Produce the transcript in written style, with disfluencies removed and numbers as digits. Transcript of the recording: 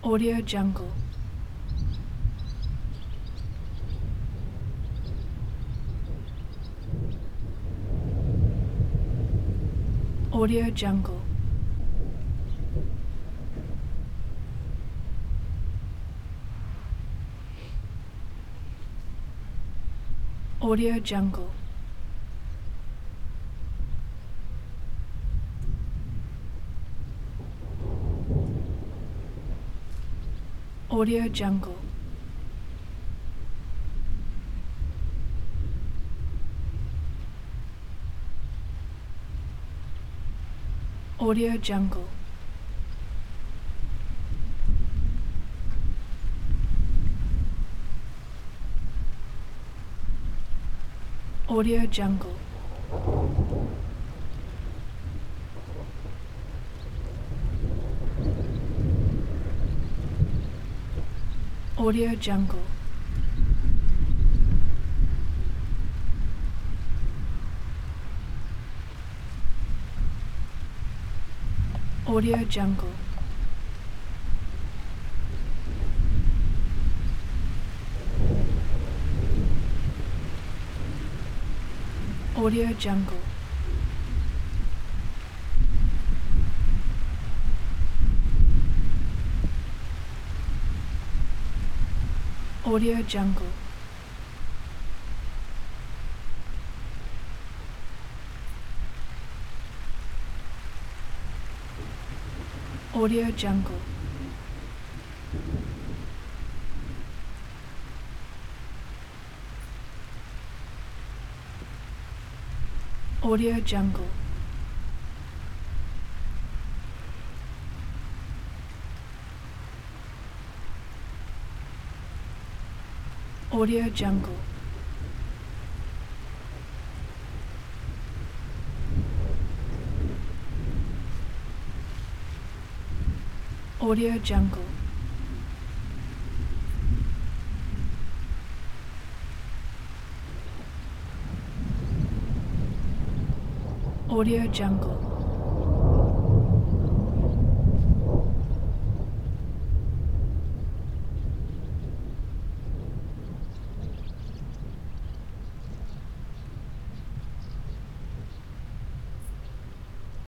Audio Jungle. Audio Jungle. Audio Jungle. Audio Jungle. Audio Jungle. Audio Jungle. Audio Jungle. Audio Jungle. Audio Jungle. Audio Jungle. Audio Jungle. Audio Jungle. Audio Jungle. Audio Jungle. Audio Jungle.